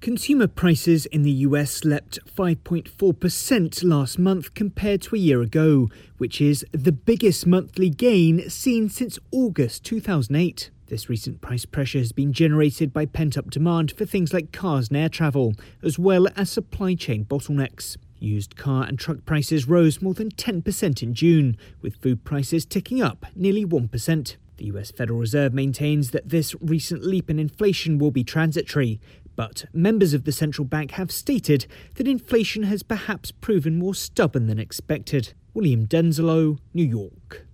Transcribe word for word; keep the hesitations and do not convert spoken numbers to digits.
Consumer prices in the U S leapt five point four percent last month compared to a year ago, which is the biggest monthly gain seen since August two thousand eight. This recent price pressure has been generated by pent-up demand for things like cars and air travel, as well as supply chain bottlenecks. Used car and truck prices rose more than ten percent in June, with food prices ticking up nearly one percent. The U S Federal Reserve maintains that this recent leap in inflation will be transitory, but members of the central bank have stated that inflation has perhaps proven more stubborn than expected. William Denzelo, New York.